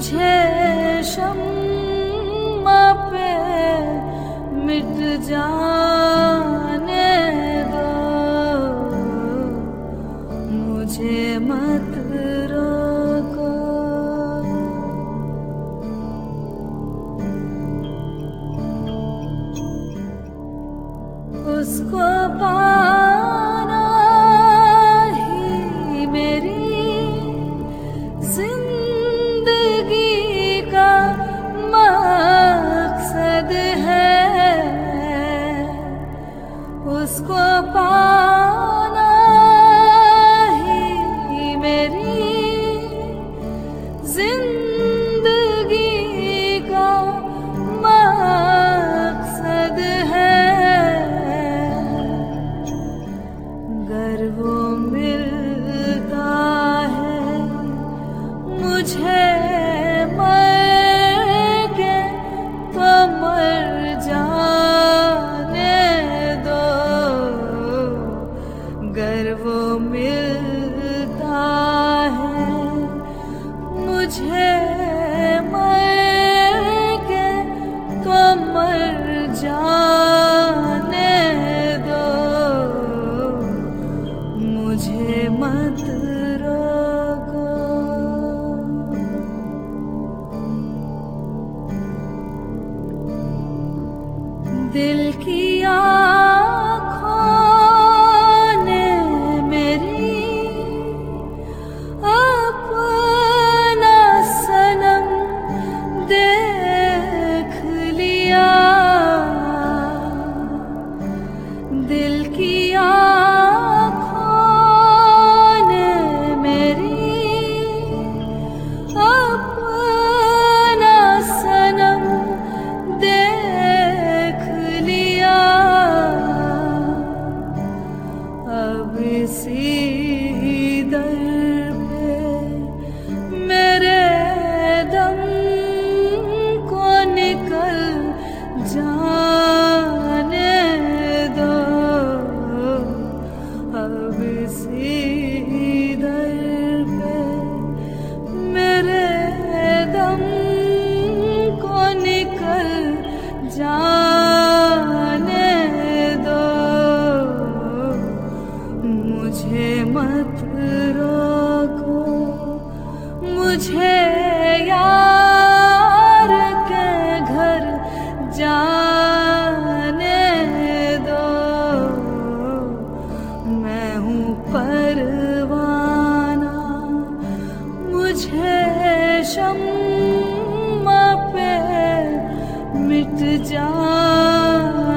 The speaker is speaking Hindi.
मुझे शम्मा पे मिट जाने दो, मुझे मत रोको। उसको पाना ही मेरी जिंदगी का मकसद है। उसको पाना ही मेरी जिंदगी का मकसद है। अगर वो मिलता है मुझे मर के तो मर जाने दो। अगर वो मिलता है मुझे मर के तो मर जाने दो, मुझे मत रोको। दिल की आँखों ने मेरी अपना सनम देख लिया। दिल की आँखों ने मेरी अपना सनम देख लिया। अब इसी दर पे मेरे दम को निकल जाने दो। अब इसी दर पे मेरे दम को निकल जाने दो, मुझे मत रोको। मुझे यार के घर जाने दो। मैं हूँ परवाना, मुझे शम्मा पे मिट जा